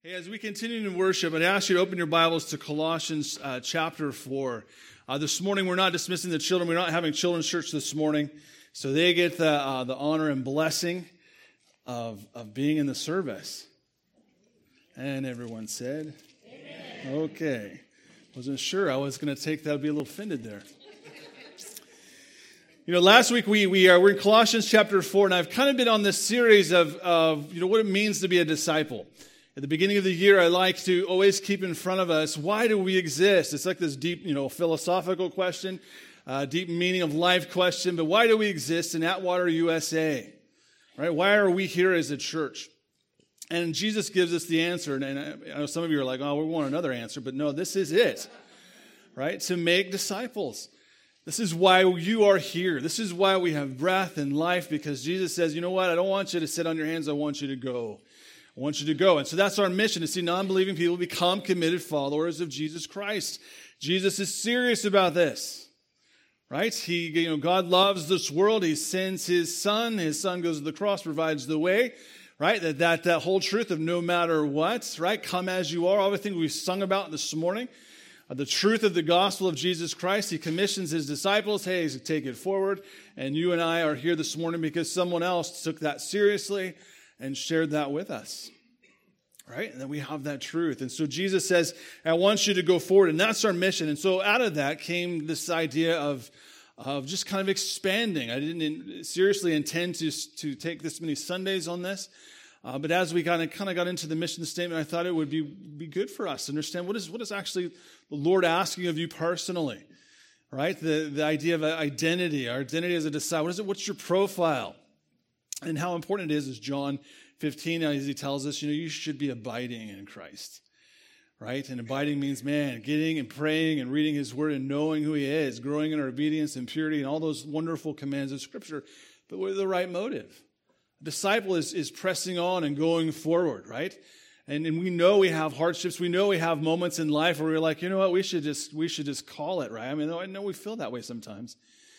Hey, as we continue in worship, I'd ask you to open your Bibles to Colossians chapter 4. This morning, we're not dismissing the children. We're not having children's church this morning. So they get the honor and blessing of being in the service. And everyone said, Amen. Okay. Wasn't sure. I was going to take that. I'd be a little offended there. You know, last week we're in Colossians chapter 4, and I've kind of been on this series of what it means to be a disciple. At the beginning of the year, I like to always keep in front of us, why do we exist? It's like this deep, philosophical question, deep meaning of life question, but why do we exist in Atwater, USA? Right? Why are we here as a church? And Jesus gives us the answer, and I know some of you are like, oh, we want another answer, but no, this is it, right? To make disciples. This is why you are here. This is why we have breath and life, because Jesus says, you know what? I don't want you to sit on your hands. I want you to go. I want you to go. And so that's our mission, to see non-believing people become committed followers of Jesus Christ. Jesus is serious about this, right? God loves this world. He sends his son. His son goes to the cross, provides the way, right? That whole truth of no matter what, right? Come as you are. All the things we've sung about this morning. The truth of the gospel of Jesus Christ. He commissions his disciples. Hey, take it forward. And you and I are here this morning because someone else took that seriously and shared that with us, right? And then we have that truth. And so Jesus says, I want you to go forward, and that's our mission. And so out of that came this idea of just kind of expanding. I didn't seriously intend to take this many Sundays on this, but as we kind of got into the mission statement, I thought it would be good for us to understand what is actually the Lord asking of you personally, right? The idea of identity, our identity as a disciple. What's your profile? And how important it is John 15, as he tells us, you should be abiding in Christ, right? And abiding means, getting and praying and reading his word and knowing who he is, growing in our obedience and purity and all those wonderful commands of Scripture, but with the right motive. A disciple is pressing on and going forward, right? And we know we have hardships. We know we have moments in life where we're like, you know what, we should just call it, right? I mean, I know we feel that way sometimes.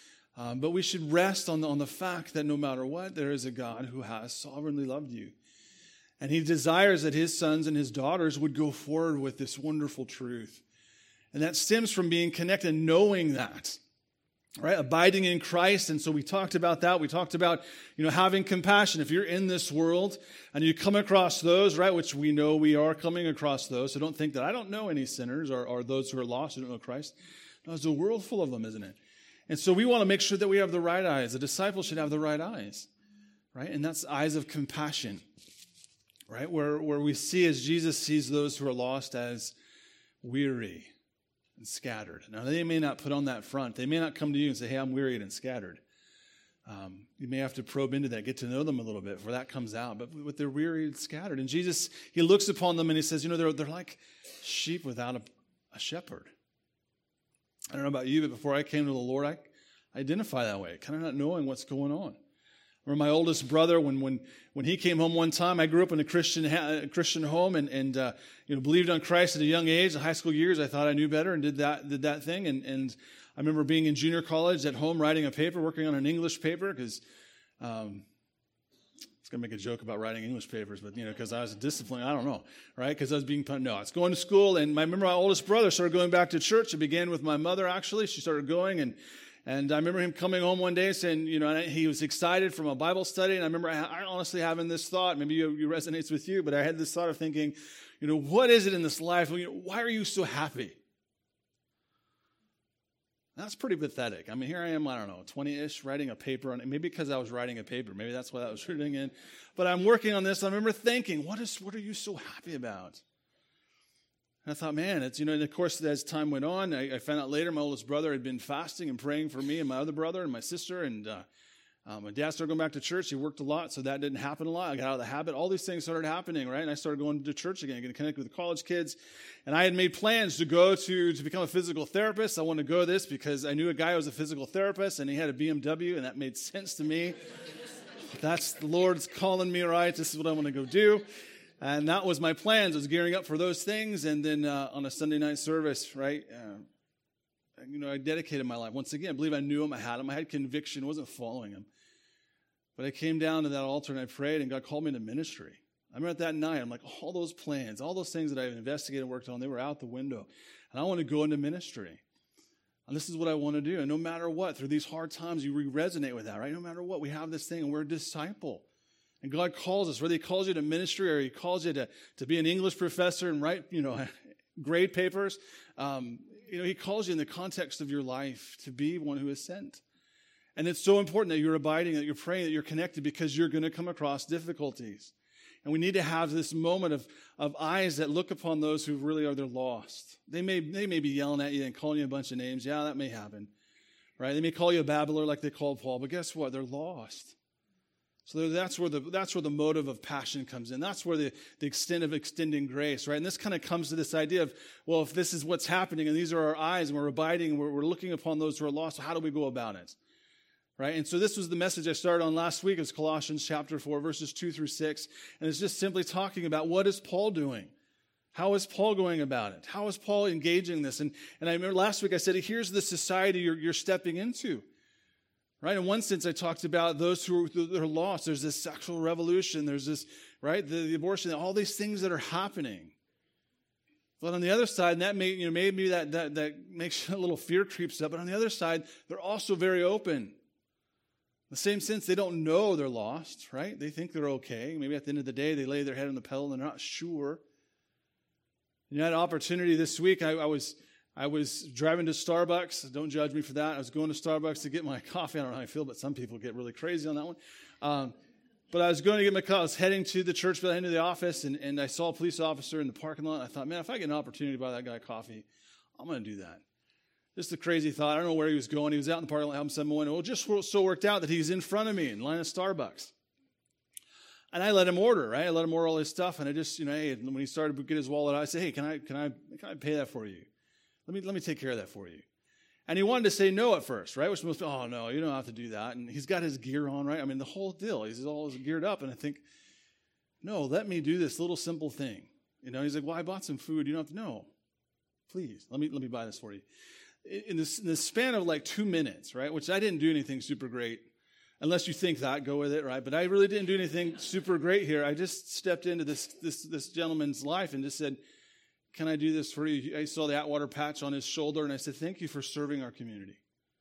But we should rest on the fact that no matter what, there is a God who has sovereignly loved you. And he desires that his sons and his daughters would go forward with this wonderful truth. And that stems from being connected, knowing that, right? Abiding in Christ. And so we talked about that. We talked about, having compassion. If you're in this world and you come across those, right, which we know we are coming across those. So don't think that I don't know any sinners or those who are lost who don't know Christ. No, there's a world full of them, isn't it? And so we want to make sure that we have the right eyes. A disciple should have the right eyes, right? And that's eyes of compassion, right? Where we see as Jesus sees those who are lost as weary and scattered. Now, they may not put on that front. They may not come to you and say, hey, I'm wearied and scattered. You may have to probe into that, get to know them a little bit before that comes out. But they're weary and scattered. And Jesus, he looks upon them and he says, they're like sheep without a shepherd. I don't know about you, but before I came to the Lord, I identify that way, kind of not knowing what's going on. I remember my oldest brother, when he came home one time, I grew up in a Christian home and believed on Christ at a young age. In high school years, I thought I knew better and did that thing. And I remember being in junior college at home writing a paper, working on an English paper, because I was going to make a joke about writing English papers, but, because I was disciplined, I don't know, right? Because I was being punished. No, I was going to school, and I remember my oldest brother started going back to church. It began with my mother, actually. She started going, and I remember him coming home one day saying, he was excited from a Bible study, and I remember I honestly having this thought, maybe it resonates with you, but I had this thought of thinking, what is it in this life? Why are you so happy? That's pretty pathetic. I mean, here I am, 20-ish, writing a paper on it. Maybe because I was writing a paper. Maybe that's what I was reading in. But I'm working on this. I remember thinking, what are you so happy about? And I thought, man, it's, and of course, as time went on, I found out later my oldest brother had been fasting and praying for me and my other brother and my sister. And my dad started going back to church. He worked a lot, so that didn't happen a lot. I got out of the habit. All these things started happening, right? And I started going to church again, getting connected with the college kids. And I had made plans to go to become a physical therapist. I wanted to go to this because I knew a guy who was a physical therapist, and he had a BMW, and that made sense to me. That's the Lord's calling me, right? This is what I want to go do. And that was my plans. I was gearing up for those things. And then on a Sunday night service, right, I dedicated my life. Once again, I believe I knew him. I had conviction. I wasn't following him. But I came down to that altar and I prayed, and God called me to ministry. I remember that night, I'm like, all those plans, all those things that I've investigated and worked on, they were out the window. And I want to go into ministry. And this is what I want to do. And no matter what, through these hard times, you resonate with that, right? No matter what, we have this thing, and we're a disciple. And God calls us, whether he calls you to ministry or he calls you to be an English professor and write, grade papers. He calls you in the context of your life to be one who is sent. And it's so important that you're abiding, that you're praying, that you're connected, because you're going to come across difficulties. And we need to have this moment of eyes that look upon those who really they're lost. They may be yelling at you and calling you a bunch of names. Yeah, that may happen. Right? They may call you a babbler like they called Paul, but guess what? They're lost. So that's where the motive of passion comes in. That's where the extent of extending grace, right? And this kind of comes to this idea of, well, if this is what's happening and these are our eyes and we're abiding and we're looking upon those who are lost, how do we go about it? Right? And so this was the message I started on last week. It's Colossians chapter 4, verses 2 through 6. And it's just simply talking about, what is Paul doing? How is Paul going about it? How is Paul engaging this? And I remember last week I said, here's the society you're stepping into. Right? In one sense, I talked about those who are lost. There's this sexual revolution. There's this, right? The abortion, all these things that are happening. But on the other side, that maybe that makes a little fear creeps up. But on the other side, they're also very open. In the same sense, they don't know they're lost, right? They think they're okay. Maybe at the end of the day, they lay their head on the pillow and they're not sure. And you had an opportunity this week. I was driving to Starbucks. Don't judge me for that. I was going to Starbucks to get my coffee. I don't know how I feel, but some people get really crazy on that one. But I was going to get my coffee. I was heading to the church, but I into the office, and I saw a police officer in the parking lot. And I thought, man, if I get an opportunity to buy that guy coffee, I'm going to do that. Just a crazy thought. I don't know where he was going. He was out in the parking lot helping someone. Well, it just so worked out that he's in front of me in line of Starbucks. And I let him order, right? I let him order all his stuff. And I just, when he started to get his wallet out, I said, hey, can I pay that for you? Let me take care of that for you. And he wanted to say no at first, right? Which most, oh, no, you don't have to do that. And he's got his gear on, right? I mean, the whole deal. He's all geared up. And I think, no, let me do this little simple thing. He's like, well, I bought some food. You don't have to know. Please, let me buy this for you. In the span of like 2 minutes, right? Which I didn't do anything super great. Unless you think that, go with it, right? But I really didn't do anything super great here. I just stepped into this gentleman's life and just said, can I do this for you? I saw the Atwater patch on his shoulder, and I said, thank you for serving our community.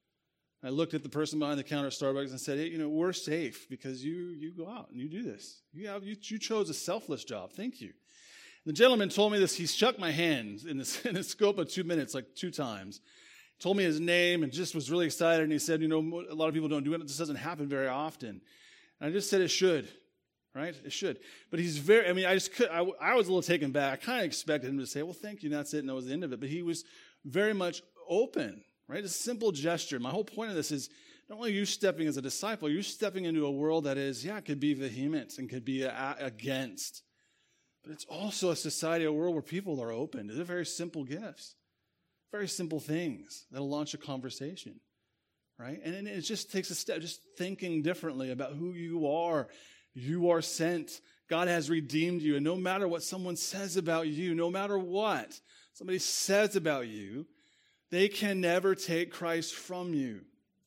I looked at the person behind the counter at Starbucks and said, hey, we're safe because you go out and you do this. You chose a selfless job. Thank you. The gentleman told me this. He shook my hand in the scope of 2 minutes, like 2 times. Told me his name and just was really excited. And he said, a lot of people don't do it. It just doesn't happen very often. And I just said it should, right? It should. But he's I was a little taken back. I kind of expected him to say, well, thank you. And that's it. And that was the end of it. But he was very much open, right? It's a simple gesture. My whole point of this is not only you stepping as a disciple, you're stepping into a world that is, it could be vehement and could be against. But it's also a society, a world where people are open to the very simple gifts. Very simple things that'll launch a conversation, right? And it just takes a step, just thinking differently about who you are. You are sent. God has redeemed you. And no matter what someone says about you, no matter what somebody says about you, they can never take Christ from you.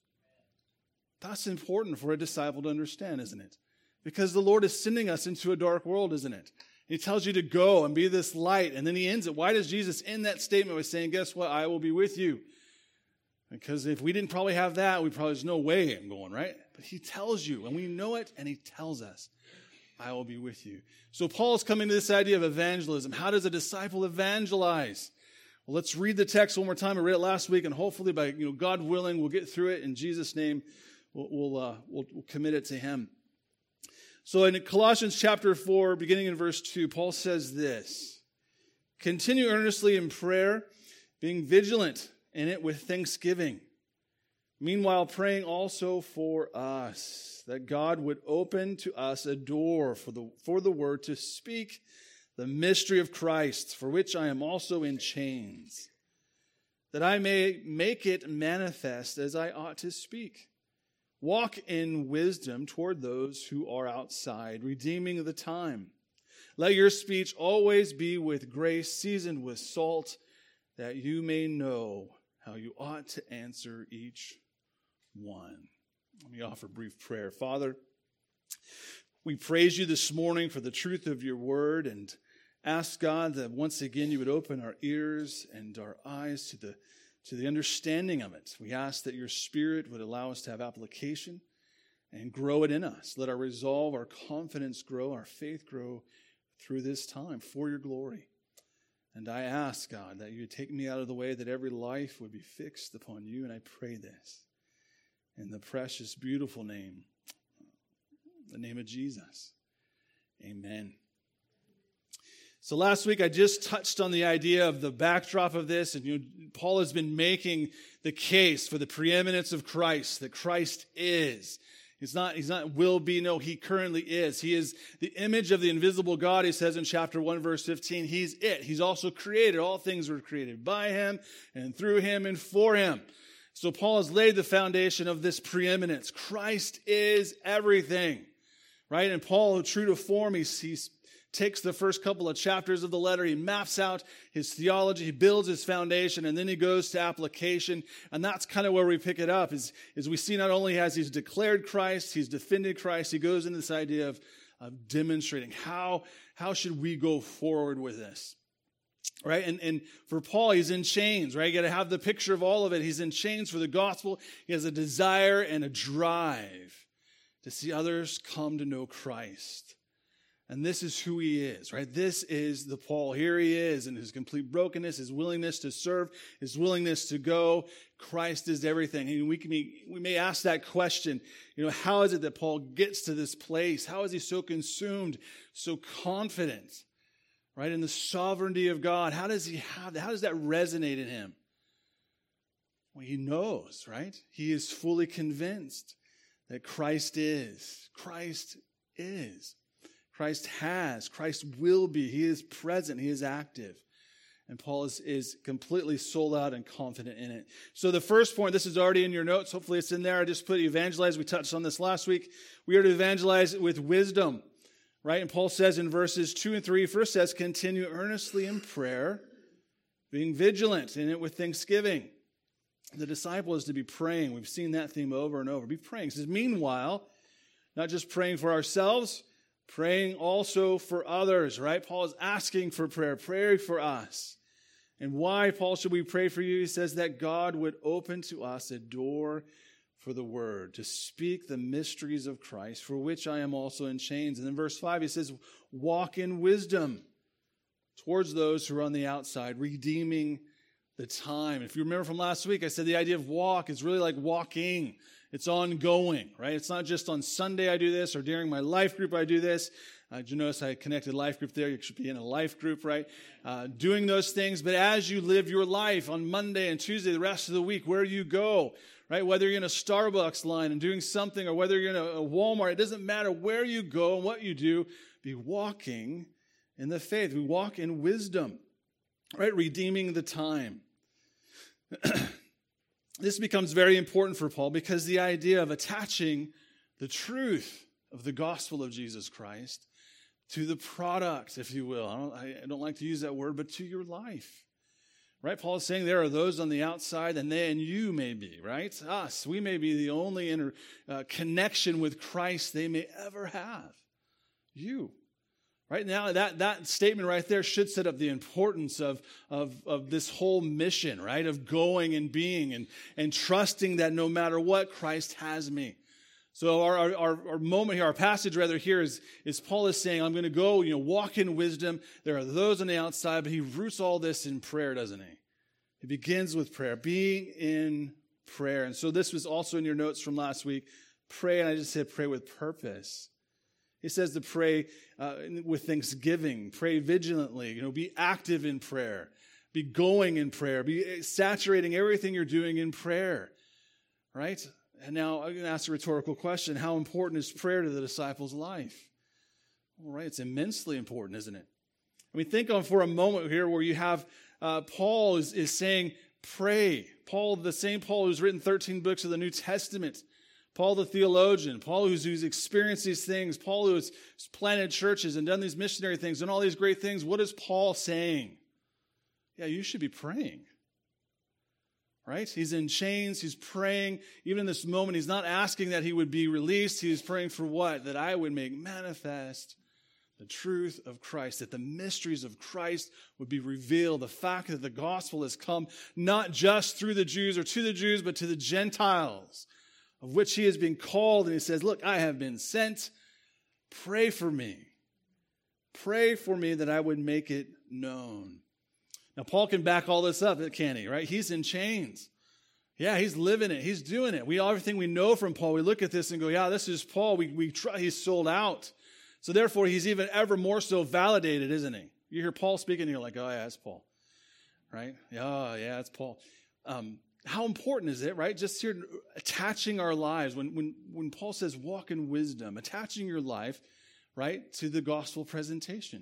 That's important for a disciple to understand, isn't it? Because the Lord is sending us into a dark world, isn't it? He tells you to go and be this light. And then he ends it. Why does Jesus end that statement with saying, guess what? I will be with you. Because if we didn't probably have that, there's no way I'm going, right? But he tells you, and we know it, and he tells us, I will be with you. So Paul's coming to this idea of evangelism. How does a disciple evangelize? Well, let's read the text one more time. I read it last week, and hopefully by God willing, we'll get through it. In Jesus' name, we'll commit it to him. So in Colossians chapter 4, beginning in verse 2, Paul says this, continue earnestly in prayer, being vigilant in it with thanksgiving. Meanwhile, praying also for us, that God would open to us a door for the word to speak the mystery of Christ, for which I am also in chains, that I may make it manifest as I ought to speak. Walk in wisdom toward those who are outside, redeeming the time. Let your speech always be with grace, seasoned with salt, that you may know how you ought to answer each one. Let me offer a brief prayer. Father, We praise you this morning for the truth of your word and ask, God, that once again you would open our ears and our eyes to the understanding of it. We ask that your Spirit would allow us to have application and grow it in us. Let our resolve, our confidence grow, our faith grow through this time for your glory. And I ask, God, that you would take me out of the way, that every life would be fixed upon you. And I pray this in the precious, beautiful name, the name of Jesus. Amen. So last week I just touched on the idea of the backdrop of this, and Paul has been making the case for the preeminence of Christ, that Christ is. He's not will be, no, he currently is. He is the image of the invisible God, he says in chapter 1, verse 15. He's it. He's also created. All things were created by him and through him and for him. So Paul has laid the foundation of this preeminence. Christ is everything, right? And Paul, true to form, he takes the first couple of chapters of the letter, he maps out his theology, he builds his foundation, and then he goes to application. And that's kind of where we pick it up, is we see not only has he's declared Christ, he's defended Christ, he goes into this idea of demonstrating how should we go forward with this. Right? And for Paul, he's in chains, right? You got to have the picture of all of it. He's in chains for the gospel. He has a desire and a drive to see others come to know Christ. And this is who he is, right? This is the Paul. Here he is in his complete brokenness, his willingness to serve, his willingness to go. Christ is everything. And we may ask that question, how is it that Paul gets to this place? How is he so consumed, so confident, right, in the sovereignty of God? How does that resonate in him? Well, he knows, right? He is fully convinced that Christ is. Christ is. Christ has. Christ will be. He is present. He is active. And Paul is completely sold out and confident in it. So the first point, this is already in your notes. Hopefully it's in there. I just put evangelize. We touched on this last week. We are to evangelize with wisdom, right? And Paul says in verses 2 and 3, first says, continue earnestly in prayer, being vigilant in it with thanksgiving. The disciple is to be praying. We've seen that theme over and over. Be praying. It says, meanwhile, not just praying for ourselves, praying also for others, right? Paul is asking for prayer, praying for us. And why, Paul, should we pray for you? He says that God would open to us a door for the word, to speak the mysteries of Christ, for which I am also in chains. And then verse 5, he says, walk in wisdom towards those who are on the outside, redeeming the time. If you remember from last week, I said the idea of walk is really like walking. It's ongoing, right? It's not just on Sunday I do this or during my life group I do this. Did you notice I connected life group there? You should be in a life group, right? Doing those things. But as you live your life on Monday and Tuesday, the rest of the week, where you go, right? Whether you're in a Starbucks line and doing something or whether you're in a Walmart, it doesn't matter where you go and what you do. Be walking in the faith. We walk in wisdom, right? Redeeming the time. This becomes very important for Paul because the idea of attaching the truth of the gospel of Jesus Christ to the product, if you will. I don't like to use that word, but to your life. Right? Paul is saying there are those on the outside, and they and you may be, right? Us, we may be the only connection with Christ they may ever have. You. Right now, that statement right there should set up the importance of this whole mission, right? Of going and being and trusting that no matter what, Christ has me. So our moment here, our passage rather here is Paul is saying, I'm going to go, walk in wisdom. There are those on the outside, but he roots all this in prayer, doesn't he? He begins with prayer, being in prayer. And so this was also in your notes from last week. Pray, and I just said pray with purpose. He says to pray with thanksgiving, pray vigilantly, be active in prayer, be going in prayer, be saturating everything you're doing in prayer, right? And now I'm going to ask a rhetorical question. How important is prayer to the disciples' life? All right, it's immensely important, isn't it? I mean, think on for a moment here where you have Paul is saying, pray. Paul, the same Paul who's written 13 books of the New Testament, Paul the theologian, Paul who's experienced these things, Paul who's planted churches and done these missionary things and all these great things. What is Paul saying? Yeah, you should be praying. right? He's in chains. He's praying. Even in this moment, he's not asking that he would be released. He's praying for what? That I would make manifest the truth of Christ, that the mysteries of Christ would be revealed. The fact that the gospel has come not just through the Jews or to the Jews, but to the Gentiles, of which he has been called. And he says, look, I have been sent. Pray for me. Pray for me that I would make it known. Now, Paul can back all this up, can't he, right? He's in chains. Yeah, he's living it. He's doing it. Everything we know from Paul, we look at this and go, yeah, this is Paul. We try, he's sold out. So therefore, he's even ever more so validated, isn't he? You hear Paul speaking, and you're like, oh, yeah, it's Paul, right? Yeah, it's Paul. How important is it, right? Just here attaching our lives. When Paul says walk in wisdom, attaching your life, right, to the gospel presentation.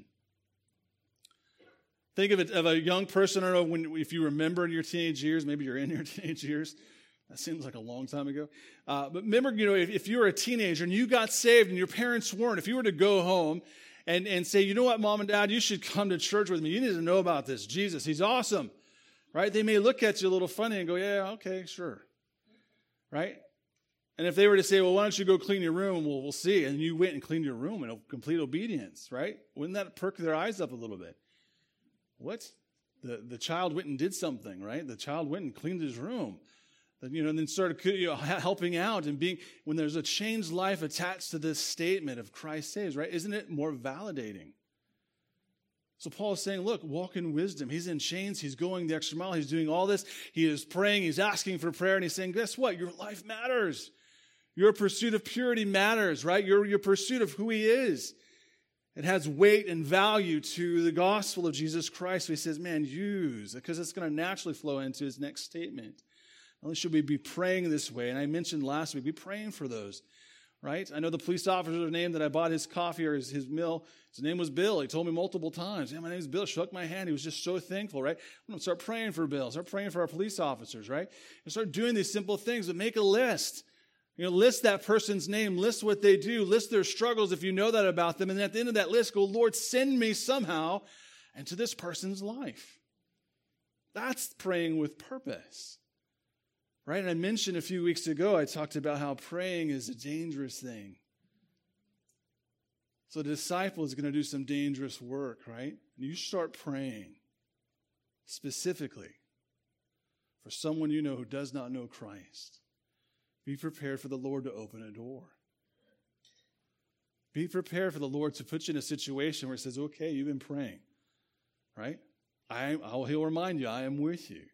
Think of a young person. I don't know if you remember in your teenage years. Maybe you're in your teenage years. That seems like a long time ago. But remember, if you were a teenager and you got saved and your parents weren't, if you were to go home and say, you know what, Mom and Dad, you should come to church with me. You need to know about this Jesus. He's awesome, right? They may look at you a little funny and go, yeah, okay, sure, right? And if they were to say, well, why don't you go clean your room and we'll see. And you went and cleaned your room in complete obedience, right? Wouldn't that perk their eyes up a little bit? What? The child went and did something, right? The child went and cleaned his room. And then started helping out and being, when there's a changed life attached to this statement of Christ saves, right? Isn't it more validating? So Paul is saying, look, walk in wisdom. He's in chains. He's going the extra mile. He's doing all this. He is praying. He's asking for prayer. And he's saying, guess what? Your life matters. Your pursuit of purity matters, right? Your pursuit of who he is. It has weight and value to the gospel of Jesus Christ. So he says, man, because it's going to naturally flow into his next statement. Not only should we be praying this way, and I mentioned last week, be praying for those, right? I know the police officer's name that I bought his coffee or his meal. His name was Bill. He told me multiple times, yeah, my name's Bill. Shook my hand. He was just so thankful, right? I'm going to start praying for Bill. Start praying for our police officers, right? And start doing these simple things, but make a list. List that person's name. List what they do. List their struggles if you know that about them. And at the end of that list, go, Lord, send me somehow into this person's life. That's praying with purpose. Right? And I mentioned a few weeks ago, I talked about how praying is a dangerous thing. So the disciple is going to do some dangerous work, right? And you start praying specifically for someone you know who does not know Christ. Be prepared for the Lord to open a door. Be prepared for the Lord to put you in a situation where he says, okay, you've been praying, right? He'll remind you, I am with you.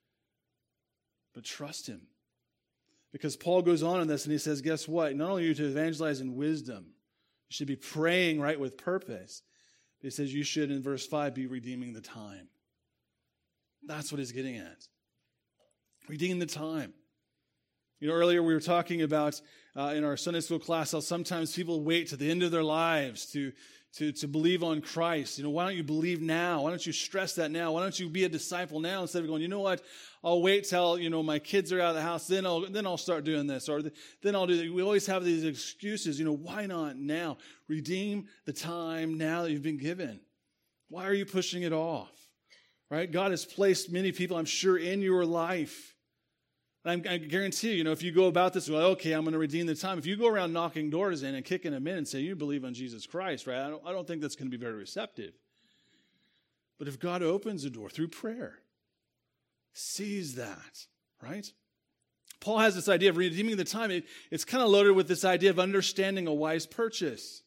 But trust him. Because Paul goes on in this and he says, guess what? Not only are you to evangelize in wisdom, you should be praying, right, with purpose. But he says you should, in verse 5, be redeeming the time. That's what he's getting at. Redeeming the time. Earlier we were talking about in our Sunday school class how sometimes people wait to the end of their lives to believe on Christ. Why don't you believe now? Why don't you stress that now? Why don't you be a disciple now instead of going, you know what? I'll wait till, my kids are out of the house, then I'll start doing this, or then I'll do that. We always have these excuses. Why not now? Redeem the time now that you've been given. Why are you pushing it off? Right? God has placed many people, I'm sure, in your life. And I guarantee you, if you go about this, well, okay, I'm going to redeem the time. If you go around knocking doors in and kicking them in and say, you believe on Jesus Christ, right? I don't think that's going to be very receptive. But if God opens a door through prayer, seize that, right? Paul has this idea of redeeming the time. It's kind of loaded with this idea of understanding a wise purchase.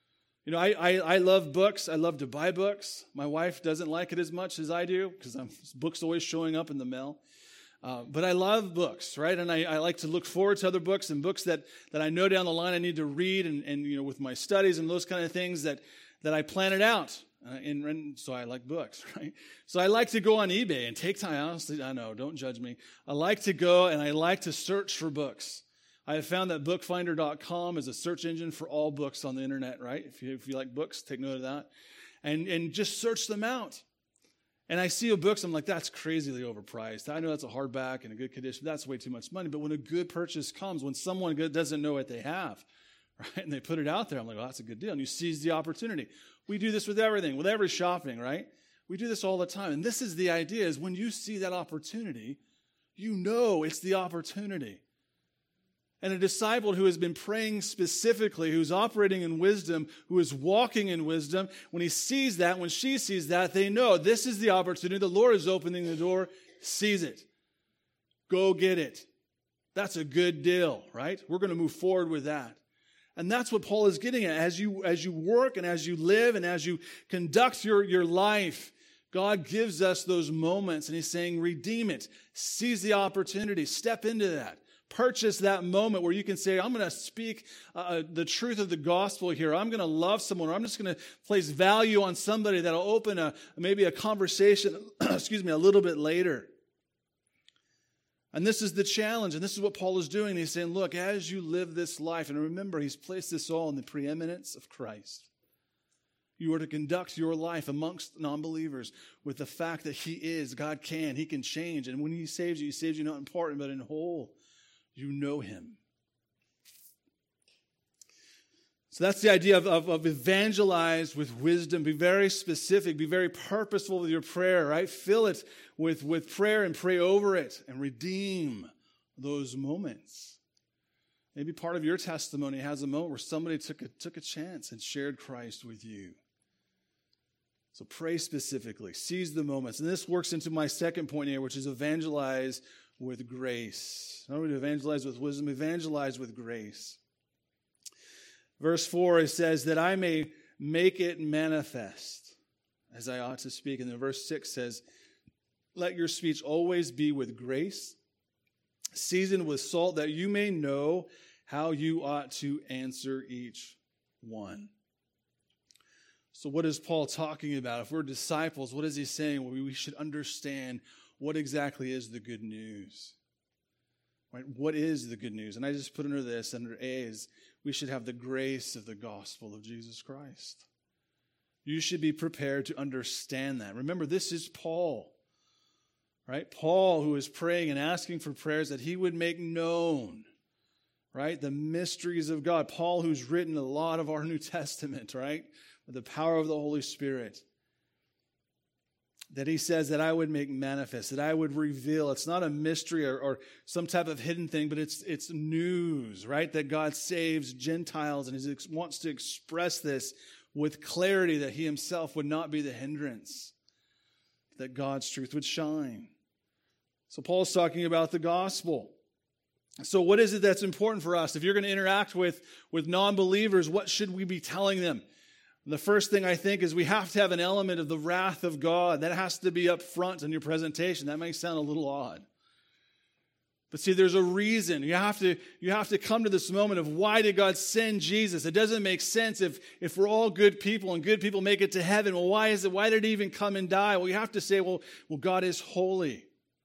I love books. I love to buy books. My wife doesn't like it as much as I do because books always showing up in the mail. But I love books, right? And I like to look forward to other books and books that I know down the line I need to read and with my studies and those kind of things that I plan it out. And so I like books, right? So I like to go on eBay and take time. Honestly, I know, don't judge me. I like to go and I like to search for books. I have found that bookfinder.com is a search engine for all books on the internet, right? If you like books, take note of that. And just search them out. And I see books, I'm like, that's crazily overpriced. I know that's a hardback in a good condition. That's way too much money. But when a good purchase comes, when someone good doesn't know what they have, right, and they put it out there, I'm like, well, that's a good deal. And you seize the opportunity. We do this with everything, with every shopping, right? We do this all the time. And this is the idea, is when you see that opportunity, You know it's the opportunity. And a disciple who has been praying specifically, who's operating in wisdom, who is walking in wisdom, when he sees that, when she sees that, they know this is the opportunity. The Lord is opening the door. Seize it. Go get it. That's a good deal, right? We're going to move forward with that. And that's what Paul is getting at. As you work and as you live and as you conduct your life, God gives us those moments, and he's saying, redeem it. Seize the opportunity. Step into that. Purchase that moment where you can say, I'm going to speak the truth of the gospel here. I'm going to love someone, or I'm just going to place value on somebody that'll open maybe a conversation, a little bit later. And this is the challenge, and this is what Paul is doing. He's saying, look, as you live this life, and remember, he's placed this all in the preeminence of Christ. You are to conduct your life amongst non-believers with the fact that he is, God can, he can change. And when he saves you not in part, but in whole. You know him. So that's the idea of evangelize with wisdom. Be very specific. Be very purposeful with your prayer, right? Fill it with prayer and pray over it and redeem those moments. Maybe part of your testimony has a moment where somebody took a chance and shared Christ with you. So pray specifically. Seize the moments. And this works into my second point here, which is evangelize with grace. Not only evangelize with wisdom, evangelize with grace. Verse 4, it says, that I may make it manifest as I ought to speak. And then verse 6 says, let your speech always be with grace, seasoned with salt, that you may know how you ought to answer each one. So what is Paul talking about? If we're disciples, what is he saying? Well, we should understand what exactly is the good news. Right? What is the good news? And I just put under A is we should have the grace of the gospel of Jesus Christ. You should be prepared to understand that. Remember, this is Paul. Right? Paul, who is praying and asking for prayers that he would make known, right, the mysteries of God. Paul, who's written a lot of our New Testament, right, with the power of the Holy Spirit. That he says that I would make manifest, that I would reveal. It's not a mystery or some type of hidden thing, but it's news, right? That God saves Gentiles, and he wants to express this with clarity, that he himself would not be the hindrance, that God's truth would shine. So Paul's talking about the gospel. So what is it that's important for us? If you're going to interact with non-believers, what should we be telling them? The first thing I think is we have to have an element of the wrath of God. That has to be up front in your presentation. That may sound a little odd. But see, there's a reason. You have to come to this moment of why did God send Jesus? It doesn't make sense if we're all good people and good people make it to heaven. Well, why did he even come and die? Well, you have to say, well, God is holy.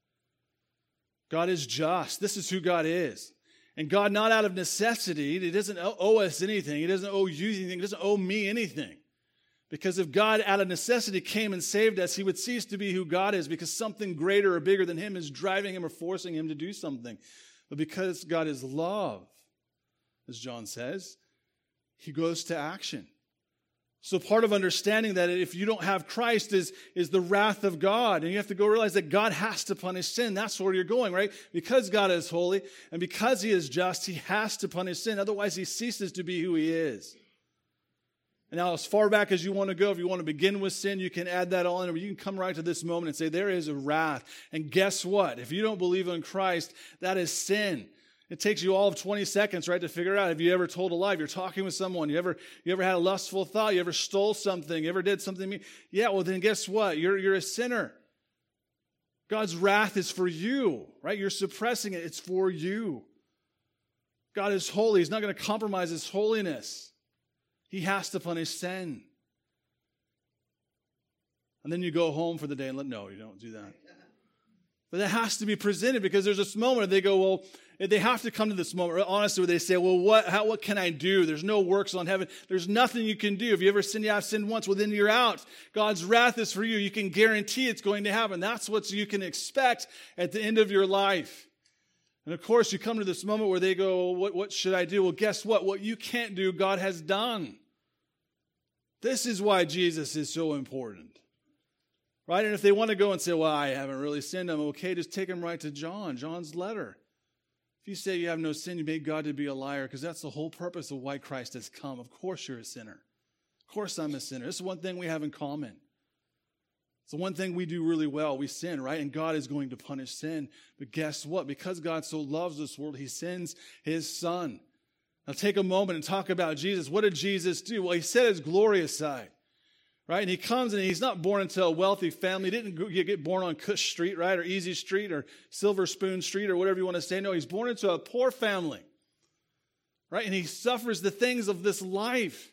God is just. This is who God is. And God, not out of necessity, he doesn't owe us anything. He doesn't owe you anything. He doesn't owe me anything. Because if God out of necessity came and saved us, he would cease to be who God is, because something greater or bigger than him is driving him or forcing him to do something. But because God is love, as John says, he goes to action. So part of understanding that if you don't have Christ is the wrath of God. And you have to go realize that God has to punish sin. That's where you're going, right? Because God is holy and because he is just, he has to punish sin. Otherwise, he ceases to be who he is. And now, as far back as you want to go, if you want to begin with sin, you can add that on, or you can come right to this moment and say, there is a wrath. And guess what? If you don't believe in Christ, that is sin. It takes you all of 20 seconds, right, to figure out. Have you ever told a lie? If you're talking with someone, you ever had a lustful thought? You ever stole something? You ever did something mean? Yeah, well, then guess what? You're a sinner. God's wrath is for you, right? You're suppressing it. It's for you. God is holy. He's not going to compromise his holiness. He has to punish sin. And then you go home for the day and no, you don't do that. But that has to be presented, because there's this moment they go, well, they have to come to this moment, honestly, where they say, well, what can I do? There's no works on heaven. There's nothing you can do. If you ever sinned, I've sinned once, well, then you're out. God's wrath is for you. You can guarantee it's going to happen. That's what you can expect at the end of your life. And of course, you come to this moment where they go, what should I do? Well, guess what? What you can't do, God has done. This is why Jesus is so important. Right? And if they want to go and say, well, I haven't really sinned, I'm okay, just take them right to John's letter. If you say you have no sin, you make God to be a liar, because that's the whole purpose of why Christ has come. Of course you're a sinner. Of course I'm a sinner. This is one thing we have in common. It's the one thing we do really well. We sin, right? And God is going to punish sin. But guess what? Because God so loves this world, he sends his son. Now take a moment and talk about Jesus. What did Jesus do? Well, he set his glory aside. Right? And he comes and he's not born into a wealthy family. He didn't get born on Cush Street, right? Or Easy Street or Silver Spoon Street or whatever you want to say. No, he's born into a poor family. Right? And he suffers the things of this life.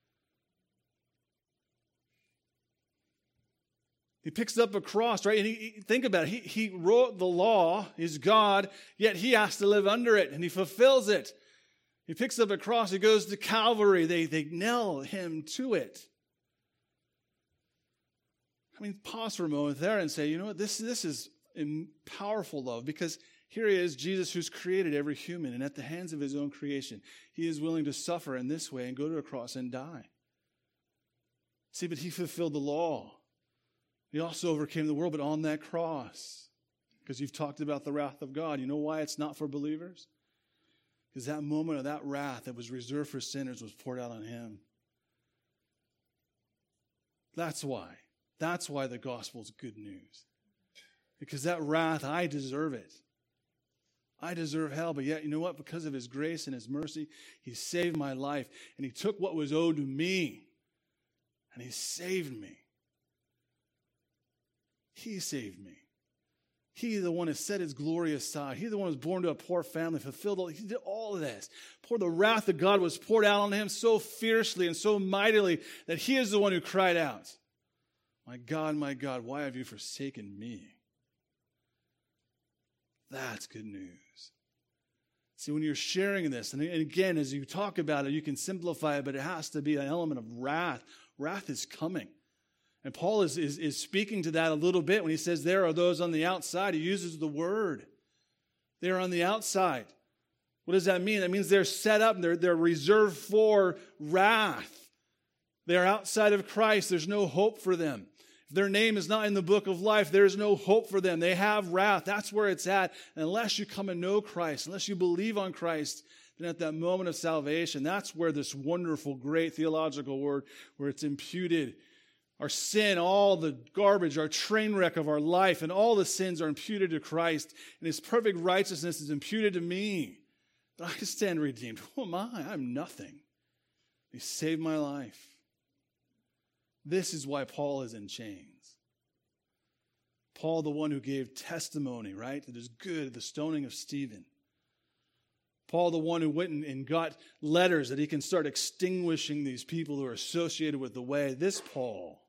He picks up a cross, right? And think about it. He wrote the law, he's God, yet he has to live under it, and he fulfills it. He picks up a cross, he goes to Calvary. They nail him to it. I mean, pause for a moment there and say, you know what, this is powerful love, because here he is, Jesus, who's created every human, and at the hands of his own creation, he is willing to suffer in this way and go to a cross and die. See, but he fulfilled the law. He also overcame the world, but on that cross, because you've talked about the wrath of God. You know why it's not for believers? Because that moment of that wrath that was reserved for sinners was poured out on him. That's why. That's why the gospel is good news. Because that wrath, I deserve it. I deserve hell, but yet, you know what? Because of his grace and his mercy, he saved my life. And he took what was owed to me, and he saved me. He saved me. He, the one who set his glory aside. He, the one who was born to a poor family, fulfilled all. He did all of this. The wrath of God was poured out on him so fiercely and so mightily that he is the one who cried out, my God, why have you forsaken me? That's good news. See, when you're sharing this, and again, as you talk about it, you can simplify it, but it has to be an element of wrath. Wrath is coming. And Paul is speaking to that a little bit when he says there are those on the outside. He uses the word. They're on the outside. What does that mean? That means they're set up, they're reserved for wrath. They're outside of Christ. There's no hope for them. If their name is not in the book of life, there's no hope for them. They have wrath. That's where it's at. And unless you come and know Christ, unless you believe on Christ, then at that moment of salvation, that's where this wonderful, great theological word, where it's imputed. Our sin, all the garbage, our train wreck of our life, and all the sins are imputed to Christ. And his perfect righteousness is imputed to me. But I stand redeemed. Who am I? I'm nothing. He saved my life. This is why Paul is in chains. Paul, the one who gave testimony, right? That is good, the stoning of Stephen. Paul, the one who went and got letters that he can start extinguishing these people who are associated with the way. This Paul.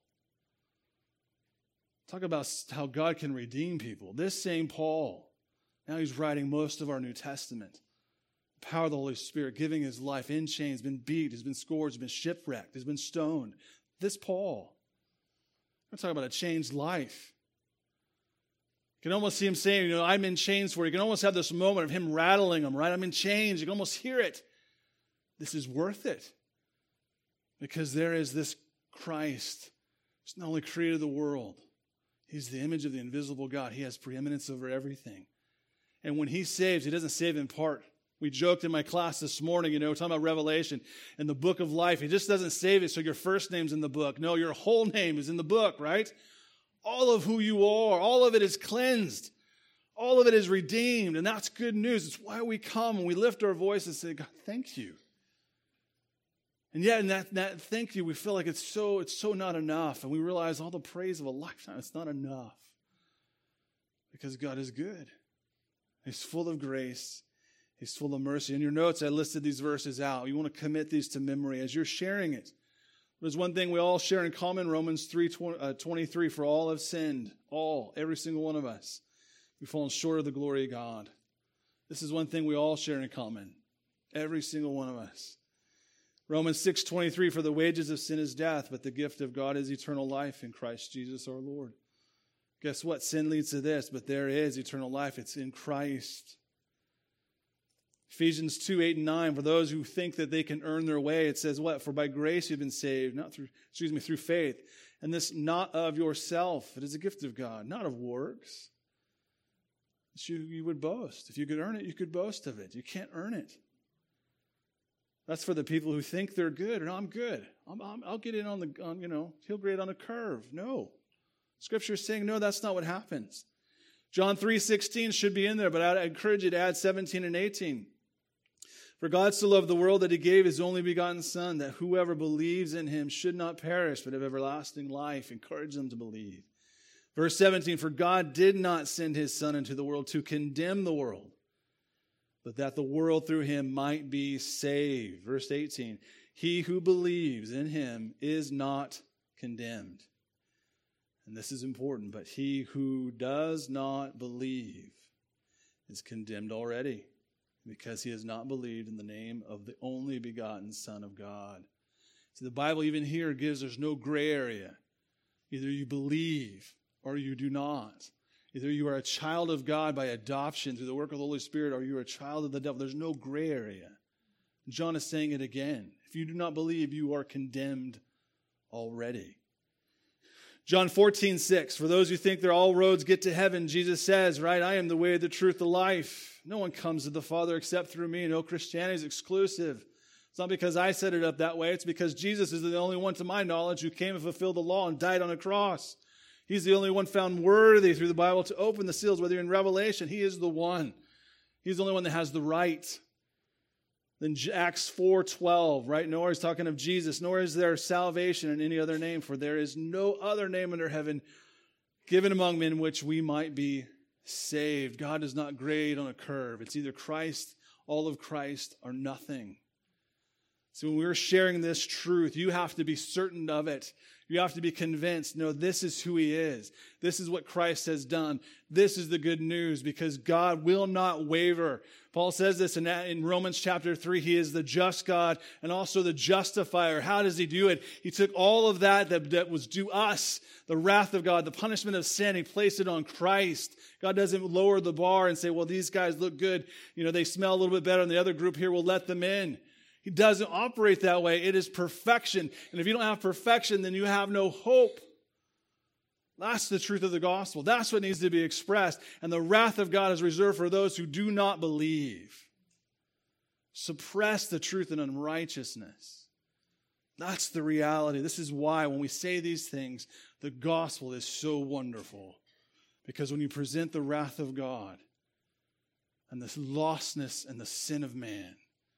Talk about how God can redeem people. This same Paul, now he's writing most of our New Testament. The power of the Holy Spirit, giving his life in chains, been beat, has been scourged, has been shipwrecked, has been stoned. This Paul. We're talking about a changed life. You can almost see him saying, I'm in chains for you. You can almost have this moment of him rattling them, right? I'm in chains. You can almost hear it. This is worth it. Because there is this Christ who's not only created the world, he's the image of the invisible God. He has preeminence over everything. And when he saves, he doesn't save in part. We joked in my class this morning, talking about Revelation and the book of life. He just doesn't save it so your first name's in the book. No, your whole name is in the book, right? All of who you are, all of it is cleansed. All of it is redeemed, and that's good news. It's why we come and we lift our voice and say, God, thank you. And yet in that thank you, we feel like it's so not enough. And we realize all the praise of a lifetime, it's not enough. Because God is good. He's full of grace. He's full of mercy. In your notes, I listed these verses out. You want to commit these to memory as you're sharing it. There's one thing we all share in common, Romans 3:23, for all have sinned. All, every single one of us. We've fallen short of the glory of God. This is one thing we all share in common. Every single one of us. Romans 6:23, for the wages of sin is death, but the gift of God is eternal life in Christ Jesus our Lord. Guess what? Sin leads to this, but there is eternal life. It's in Christ. Ephesians 2:8 and 9, for those who think that they can earn their way, it says what? For by grace you've been saved, through faith. And this not of yourself. It is a gift of God, not of works. You would boast. If you could earn it, you could boast of it. You can't earn it. That's for the people who think they're good. No, I'm good. I'll get in he'll grade on a curve. No. Scripture is saying, no, that's not what happens. John 3:16 should be in there, but I encourage you to add 17 and 18. For God so loved the world that he gave his only begotten Son, that whoever believes in him should not perish, but have everlasting life. Encourage them to believe. Verse 17, for God did not send his Son into the world to condemn the world, but that the world through him might be saved. Verse 18, he who believes in him is not condemned. And this is important, but he who does not believe is condemned already, because he has not believed in the name of the only begotten Son of God. So the Bible even here there's no gray area. Either you believe or you do not. Either you are a child of God by adoption through the work of the Holy Spirit, or you are a child of the devil. There's no gray area. John is saying it again. If you do not believe, you are condemned already. John 14:6, for those who think that all roads get to heaven, Jesus says, right, I am the way, the truth, the life. No one comes to the Father except through me. No, Christianity is exclusive. It's not because I set it up that way. It's because Jesus is the only one, to my knowledge, who came and fulfilled the law and died on a cross. He's the only one found worthy through the Bible to open the seals, whether you're in Revelation. He is the one. He's the only one that has the right. Then Acts 4:12, right? Nor is talking of Jesus, nor is there salvation in any other name, for there is no other name under heaven given among men in which we might be saved. God does not grade on a curve. It's either Christ, all of Christ, or nothing. So when we're sharing this truth, you have to be certain of it. You have to be convinced, no, this is who he is. This is what Christ has done. This is the good news, because God will not waver. Paul says this in Romans chapter 3. He is the just God and also the justifier. How does he do it? He took all of that was due us, the wrath of God, the punishment of sin. He placed it on Christ. God doesn't lower the bar and say, well, these guys look good. They smell a little bit better than the other group here. We'll let them in. He doesn't operate that way. It is perfection. And if you don't have perfection, then you have no hope. That's the truth of the gospel. That's what needs to be expressed. And the wrath of God is reserved for those who do not believe. Suppress the truth in unrighteousness. That's the reality. This is why when we say these things, the gospel is so wonderful. Because when you present the wrath of God and the lostness and the sin of man,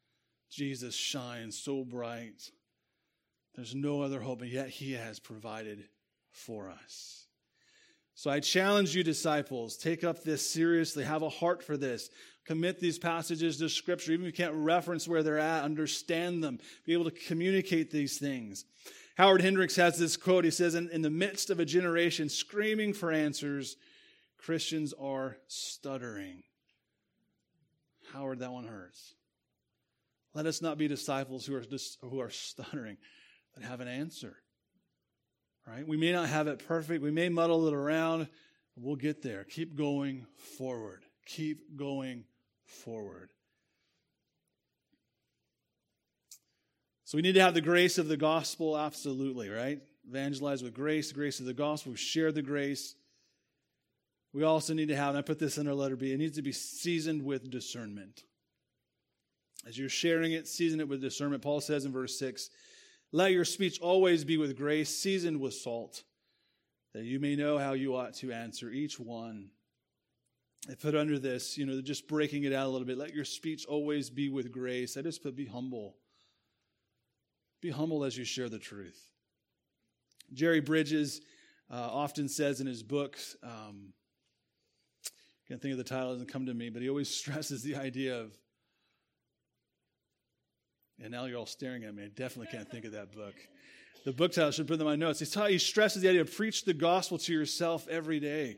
Jesus shines so bright. There's no other hope, and yet he has provided for us. So I challenge you, disciples, take up this seriously. Have a heart for this. Commit these passages to Scripture. Even if you can't reference where they're at, understand them. Be able to communicate these things. Howard Hendricks has this quote. He says, in the midst of a generation screaming for answers, Christians are stuttering. Howard, that one hurts. Let us not be disciples who are stuttering, but have an answer. Right? We may not have it perfect. We may muddle it around. But we'll get there. Keep going forward. Keep going forward. So we need to have the grace of the gospel, absolutely, right? Evangelize with grace, the grace of the gospel. We share the grace. We also need to have, and I put this in our letter B, it needs to be seasoned with discernment. As you're sharing it, season it with discernment. Paul says in verse 6, let your speech always be with grace, seasoned with salt, that you may know how you ought to answer each one. I put under this, just breaking it out a little bit. Let your speech always be with grace. I just put be humble. Be humble as you share the truth. Jerry Bridges often says in his books, can't think of the title, it doesn't come to me, but he always stresses the idea of, and now you're all staring at me. I definitely can't think of that book. The book title, I should put in my notes. He stresses the idea of preach the gospel to yourself every day.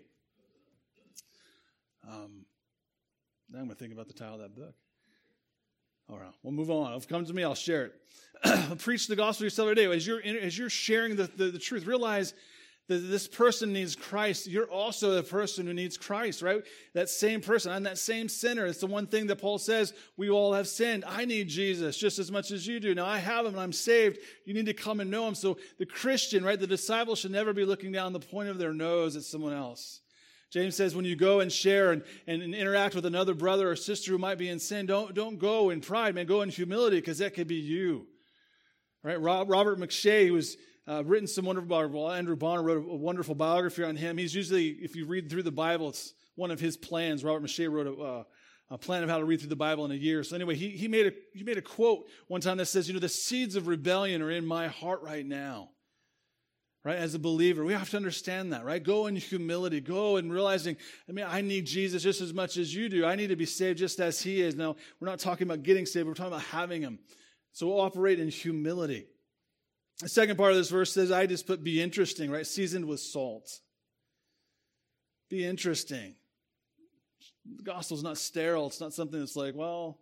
Now I'm going to think about the title of that book. All right, we'll move on. If it comes to me, I'll share it. Preach the gospel to yourself every day. As you're sharing the truth, realize This person needs Christ. You're also the person who needs Christ, right? That same person. I'm that same sinner. It's the one thing that Paul says, we all have sinned. I need Jesus just as much as you do. Now I have him and I'm saved. You need to come and know him. So the Christian, right, the disciple should never be looking down the point of their nose at someone else. James says when you go and share and interact with another brother or sister who might be in sin, don't go in pride, man. Go in humility, because that could be you. Right? Robert McShay, who was written some wonderful, Andrew Bonner wrote a wonderful biography on him. He's usually, if you read through the Bible, it's one of his plans. Robert McShay wrote a plan of how to read through the Bible in a year. So anyway, he made a quote one time that says, the seeds of rebellion are in my heart right now. Right? As a believer, we have to understand that, right? Go in humility. Go and realizing, I need Jesus just as much as you do. I need to be saved just as he is. Now, we're not talking about getting saved. We're talking about having him. So we'll operate in humility. The second part of this verse says, I just put be interesting, right? Seasoned with salt. Be interesting. The gospel's not sterile. It's not something that's like, it's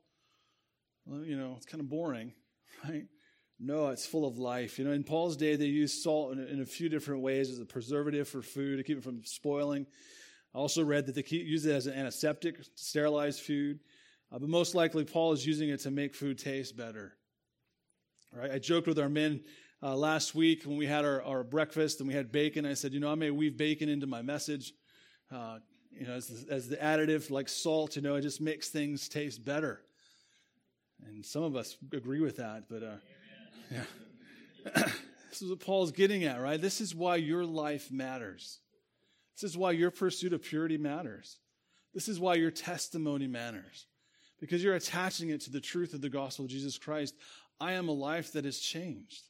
kind of boring, right? No, it's full of life. In Paul's day, they used salt in a few different ways as a preservative for food to keep it from spoiling. I also read that they use it as an antiseptic to sterilize food. But most likely, Paul is using it to make food taste better. Right? I joked with our men last week when we had our breakfast and we had bacon. I said, I may weave bacon into my message, as the additive like salt. It just makes things taste better. And some of us agree with that, but yeah. This is what Paul's getting at, right? This is why your life matters. This is why your pursuit of purity matters. This is why your testimony matters. Because you're attaching it to the truth of the gospel of Jesus Christ. I am a life that has changed.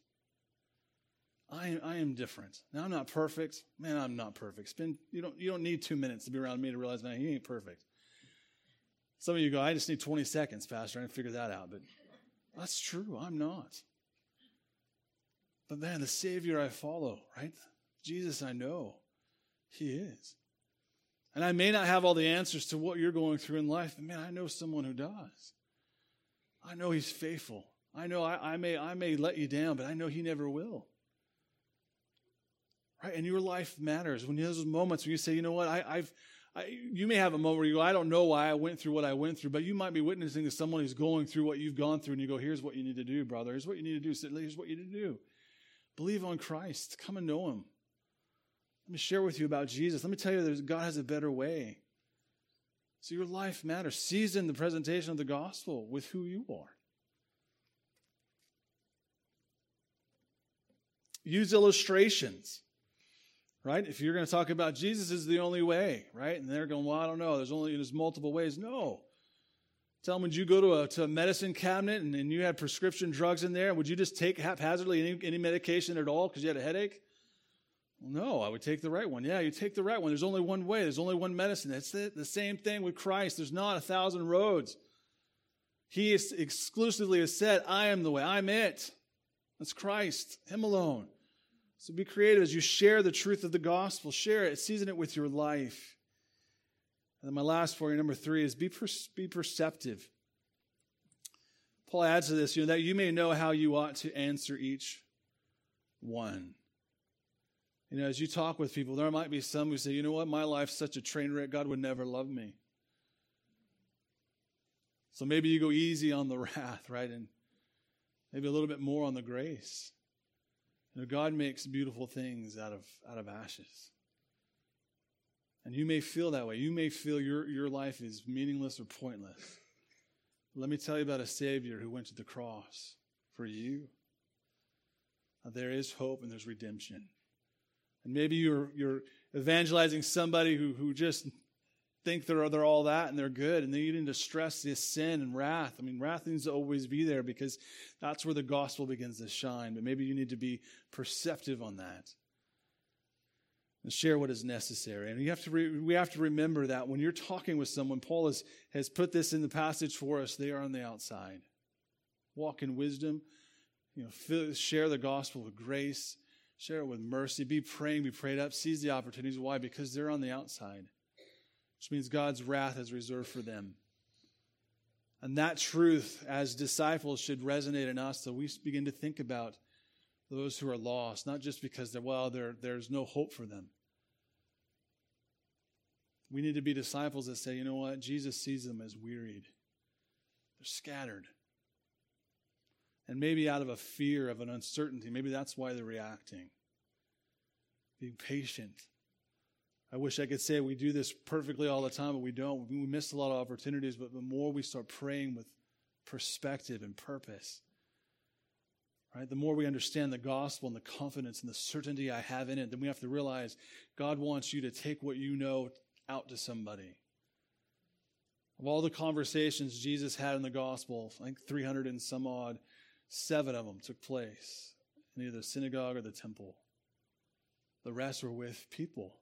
I am different. Now, I'm not perfect. Man, I'm not perfect. You don't need 2 minutes to be around me to realize, man, he ain't perfect. Some of you go, I just need 20 seconds, Pastor, and figure that out. But that's true. I'm not. But man, the Savior I follow, right? Jesus I know. He is. And I may not have all the answers to what you're going through in life, but man, I know someone who does. I know he's faithful. I know I may let you down, but I know he never will. Right? And your life matters. When there's those moments where you say, you know what, you may have a moment where you go, I don't know why I went through what I went through, but you might be witnessing to someone who's going through what you've gone through, and you go, here's what you need to do, brother. Here's what you need to do. Here's what you need to do. Believe on Christ. Come and know him. Let me share with you about Jesus. Let me tell you that God has a better way. So your life matters. Season the presentation of the gospel with who you are. Use illustrations, right? If you're going to talk about Jesus is the only way, right? And they're going, well, I don't know. There's multiple ways. No. Tell them, would you go to a medicine cabinet and you had prescription drugs in there? Would you just take haphazardly any medication at all because you had a headache? Well, no, I would take the right one. Yeah, you take the right one. There's only one way. There's only one medicine. That's it. The same thing with Christ. There's not 1,000 roads. He exclusively has said, I am the way. I'm it. That's Christ, him alone. So be creative as you share the truth of the gospel. Share it. Season it with your life. And then my last for you, number 3, is be perceptive. Paul adds to this, that you may know how you ought to answer each one. As you talk with people, there might be some who say, you know what, my life's such a train wreck, God would never love me. So maybe you go easy on the wrath, right? And maybe a little bit more on the grace. God makes beautiful things out of ashes. And you may feel that way. You may feel your life is meaningless or pointless. Let me tell you about a Savior who went to the cross for you. There is hope and there's redemption. And maybe you're evangelizing somebody who just think they're all that and they're good, and then you need to stress this sin and wrath. Wrath needs to always be there because that's where the gospel begins to shine. But maybe you need to be perceptive on that and share what is necessary. And we have to remember that when you're talking with someone, Paul has put this in the passage for us. They are on the outside. Walk in wisdom. Share the gospel with grace. Share it with mercy. Be praying, be prayed up. Seize the opportunities. Why? Because they're on the outside, which means God's wrath is reserved for them. And that truth, as disciples, should resonate in us, so we begin to think about those who are lost, not just because there's no hope for them. We need to be disciples that say, you know what? Jesus sees them as wearied. They're scattered. And maybe out of a fear of an uncertainty, maybe that's why they're reacting. Being patient. I wish I could say we do this perfectly all the time, but we don't. We miss a lot of opportunities, but the more we start praying with perspective and purpose, right? The more we understand the gospel and the confidence and the certainty I have in it, then we have to realize God wants you to take what you know out to somebody. Of all the conversations Jesus had in the gospel, I think 300 and some odd, 7 of them took place in either the synagogue or the temple. The rest were with people.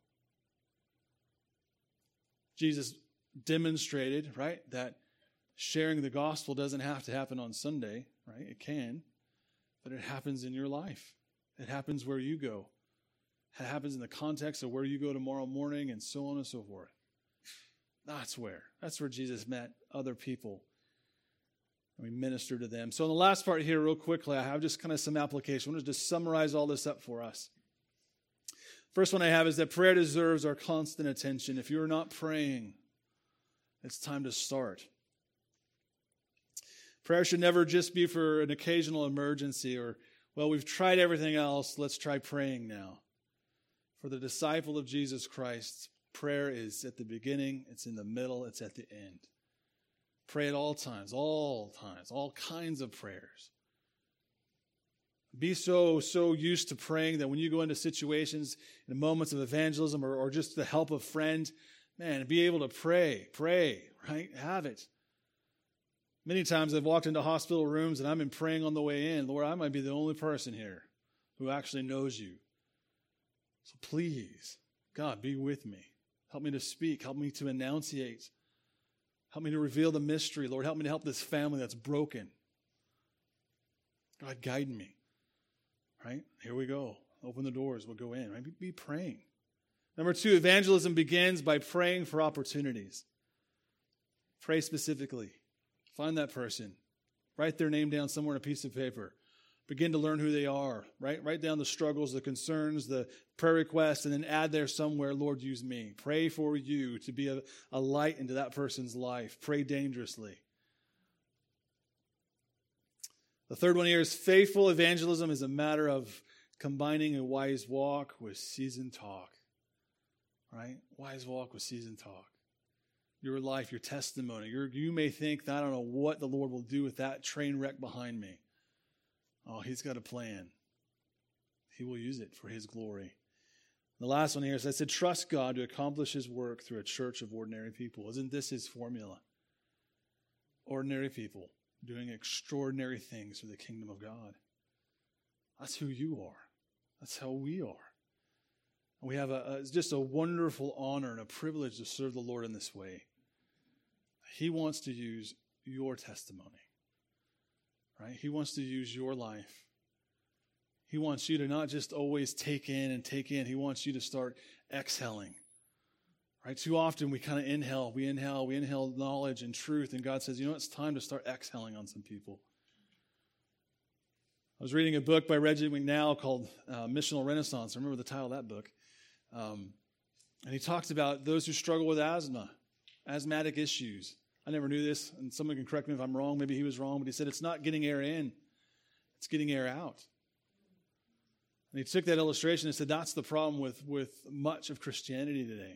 Jesus demonstrated, right, that sharing the gospel doesn't have to happen on Sunday, right? It can, but it happens in your life. It happens where you go. It happens in the context of where you go tomorrow morning and so on and so forth. That's where Jesus met other people. And we ministered to them. So in the last part here, real quickly, I have just kind of some application. I want to just summarize all this up for us. First one I have is that prayer deserves our constant attention. If you're not praying, it's time to start. Prayer should never just be for an occasional emergency or, well, we've tried everything else, let's try praying now. For the disciple of Jesus Christ, prayer is at the beginning, it's in the middle, it's at the end. Pray at all times, all kinds of prayers. Be so used to praying that when you go into situations, in moments of evangelism or just the help of a friend, man, be able to pray, right? Have it. Many times I've walked into hospital rooms and I've been praying on the way in, Lord, I might be the only person here who actually knows you. So please, God, be with me. Help me to speak. Help me to enunciate. Help me to reveal the mystery. Lord, help me to help this family that's broken. God, guide me. Right? Here we go. Open the doors. We'll go in. Right? Be praying. Number 2, evangelism begins by praying for opportunities. Pray specifically. Find that person. Write their name down somewhere on a piece of paper. Begin to learn who they are. Right? Write down the struggles, the concerns, the prayer requests, and then add there somewhere, Lord, use me. Pray for you to be a light into that person's life. Pray dangerously. The third one here is faithful evangelism is a matter of combining a wise walk with seasoned talk. Right? Wise walk with seasoned talk. Your life, your testimony. You may think, I don't know what the Lord will do with that train wreck behind me. Oh, He's got a plan. He will use it for His glory. The last one here is I said, trust God to accomplish His work through a church of ordinary people. Isn't this His formula? Ordinary people doing extraordinary things for the kingdom of God. That's who you are. That's how we are. And we have it's just a wonderful honor and a privilege to serve the Lord in this way. He wants to use your testimony. Right? He wants to use your life. He wants you to not just always take in. He wants you to start exhaling. Right? Too often we kind of inhale. We inhale knowledge and truth. And God says, it's time to start exhaling on some people. I was reading a book by Reggie McNow called Missional Renaissance. I remember the title of that book. And he talks about those who struggle with asthmatic issues. I never knew this, and someone can correct me if I'm wrong. Maybe he was wrong, but he said it's not getting air in. It's getting air out. And he took that illustration and said that's the problem with much of Christianity today.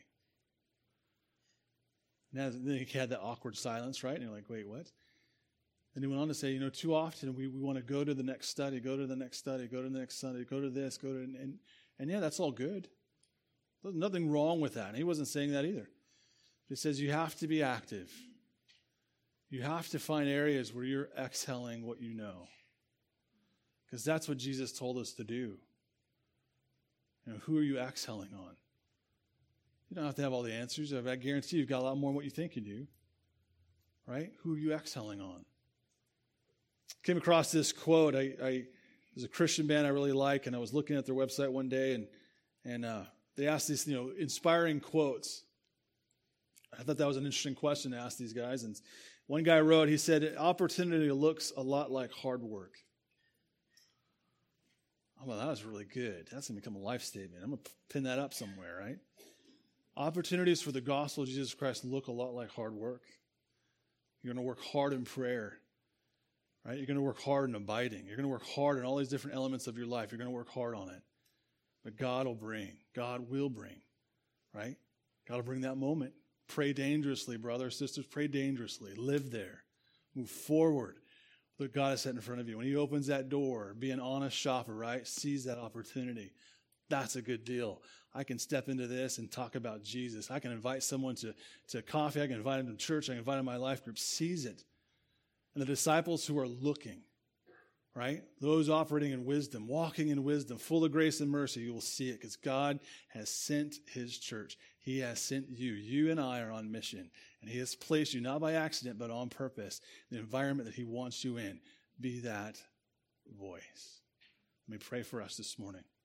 Now, then he had that awkward silence, right? And you're like, wait, what? And he went on to say, too often we want to go to the next study, go to the next study, go to the next Sunday, go to this, and yeah, that's all good. There's nothing wrong with that. And he wasn't saying that either. He says you have to be active. You have to find areas where you're exhaling what you know. Because that's what Jesus told us to do. Who are you exhaling on? You don't have to have all the answers. I guarantee you've got a lot more than what you think you do. Right? Who are you exhaling on? Came across this quote. There's a Christian band I really like, and I was looking at their website one day, and they asked these, inspiring quotes. I thought that was an interesting question to ask these guys. And one guy wrote, he said, opportunity looks a lot like hard work. Oh, well, that was really good. That's going to become a life statement. I'm going to pin that up somewhere, right? Opportunities for the gospel of Jesus Christ look a lot like hard work. You're going to work hard in prayer, right? You're going to work hard in abiding. You're going to work hard in all these different elements of your life. You're going to work hard on it. But God will bring, right? God will bring that moment. Pray dangerously, brothers, sisters. Pray dangerously. Live there. Move forward. Look, God has set in front of you. When he opens that door, be an honest shopper, right? Seize that opportunity. That's a good deal. I can step into this and talk about Jesus. I can invite someone to coffee. I can invite them to church. I can invite them to my life group. Seize it. And the disciples who are looking, right? Those operating in wisdom, walking in wisdom, full of grace and mercy, you will see it because God has sent his church. He has sent you. You and I are on mission. And he has placed you, not by accident, but on purpose, the environment that he wants you in. Be that voice. Let me pray for us this morning.